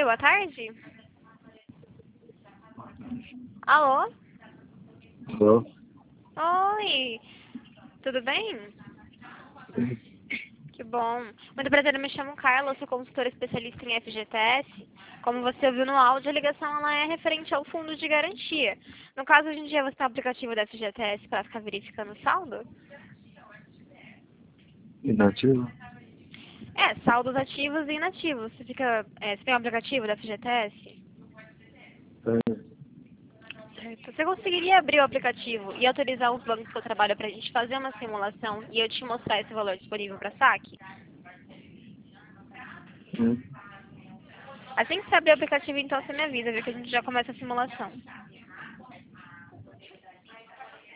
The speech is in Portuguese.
boa tarde. Alô? Alô? Oi, tudo bem? Que bom. Muito prazer, eu me chamo Carla, eu sou consultora especialista em FGTS. Como você ouviu no áudio, a ligação ela é referente ao fundo de garantia. No caso, hoje em dia, você tem o aplicativo da FGTS para ficar verificando o saldo? Inativo? Saldos ativos e inativos. Você tem o aplicativo da FGTS? Tem. Certo. Você conseguiria abrir o aplicativo e autorizar os bancos que eu trabalho para a gente fazer uma simulação e eu te mostrar esse valor disponível para saque? Assim que você abrir o aplicativo, então você me avisa, viu, que a gente já começa a simulação.